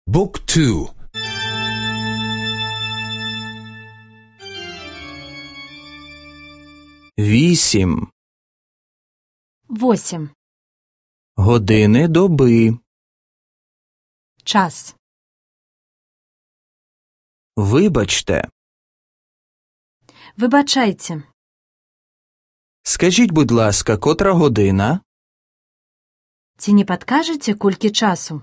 Book 2. Вісім. 8. Години доби. Час. Вибачте. Вибачайте. Скажіть, будь ласка, котра година? Ці не підкажете, колькі часу?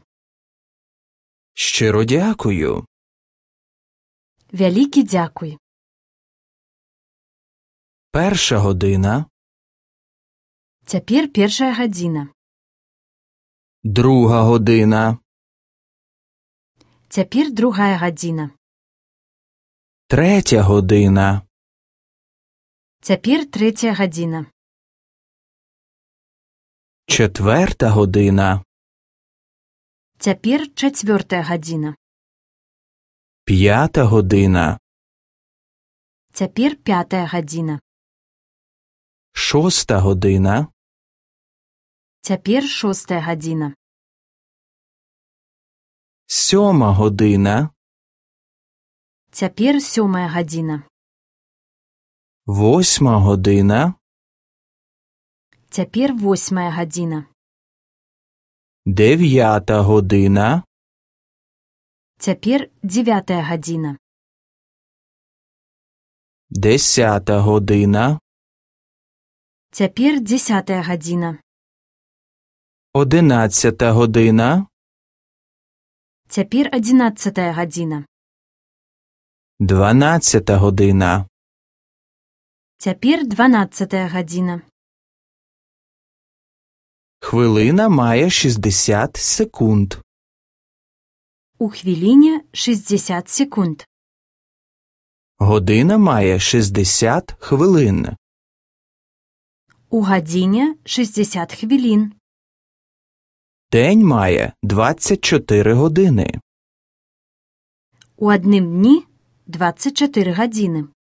Щиро дякую. Вялікі дякуй. Перша година. Цяпер першая гадзіна. Друга година. Цяпер другая гадзіна. Третя година. Цяпер трэцяя гадзіна. Четверта година. Цяпер чацвёртая гадзіна. П'ята година. Цяпер пятая гадзіна. Шоста година. Цяпер шостая гадзіна. Сьома година. Цяпер сёмая гадзіна. Восьма година. Цяпер восьмая гадзіна. Дев'ята година. Цяпер дзевятая гадзіна. Десята година. Цяпер дзесятая гадзіна. 11 година. Цяпер адзінаццатая гадзіна. 12 година. Цяпер дванаццатая гадзіна. Хвилина має 60 секунд. У хвіліне 60 секунд. Година має 60 хвилин. У гадзіне 60 хвілін. День має 24 години. У адным дні 24 гадзіни.